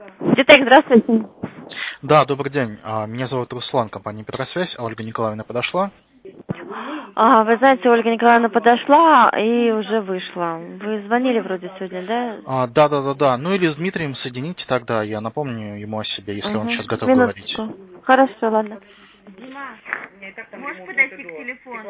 Детек, здравствуйте. Да, добрый день. Меня зовут Руслан, компания «Петросвязь», а Ольга Николаевна подошла? Вы знаете, Ольга Николаевна подошла и уже вышла. Вы звонили вроде сегодня, да? Да. Ну или с Дмитрием соедините тогда, я напомню ему о себе, если он Угу. сейчас готов говорить. Минуточку. Хорошо, ладно. Можешь подойти к телефону?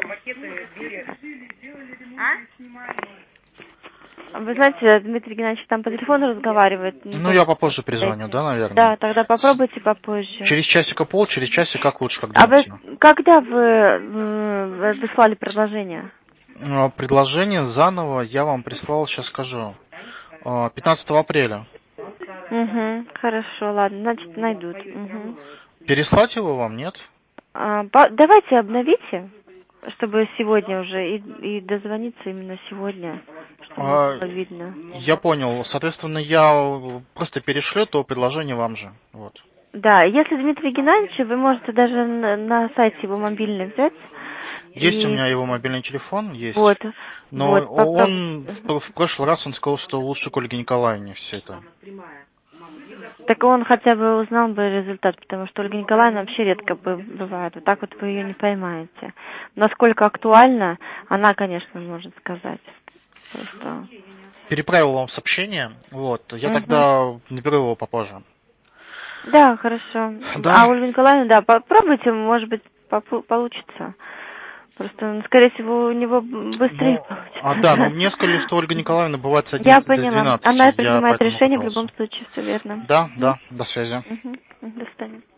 Вы знаете, Дмитрий Геннадьевич там по телефону разговаривает. Не Ну, я помню, попозже как перезвоню, подойти. да, наверное? Да, тогда попробуйте попозже. Через часика-пол, через часик, как лучше, как А вы думаете? когда вы выслали предложение? Предложение заново я вам прислал, сейчас скажу, 15 апреля. Угу, хорошо, ладно, значит найдут. Угу. Переслать его вам, нет? Давайте обновите, чтобы сегодня уже и дозвониться именно сегодня, чтобы было видно. Я понял. Соответственно, я просто перешлю то предложение вам же. Вот. Да, если Дмитрий Геннадьевич, вы можете даже на сайте его мобильный взять. Есть у И меня его мобильный телефон, есть. вот, Но вот, попробуйте. он в прошлый раз он сказал, что лучше к Ольге Николаевне все это. Так он хотя бы узнал бы результат, потому что Ольга Николаевна вообще редко бывает. Вот так вот вы ее не поймаете. Насколько актуально, она, конечно, может сказать. Просто... Переправил вам сообщение. Вот. Я Угу. тогда наберу его попозже. Да, хорошо. Да? А Ольга Николаевна, да, попробуйте, может быть, получится. Просто, скорее всего, у него быстрее Ну, да, но получится. мне сказали, что Ольга Николаевна бывает с Я 11 до поняла. 12. Она Я принимает поэтому решение в пытался. любом случае, все верно. Да, до связи. Угу. До свидания.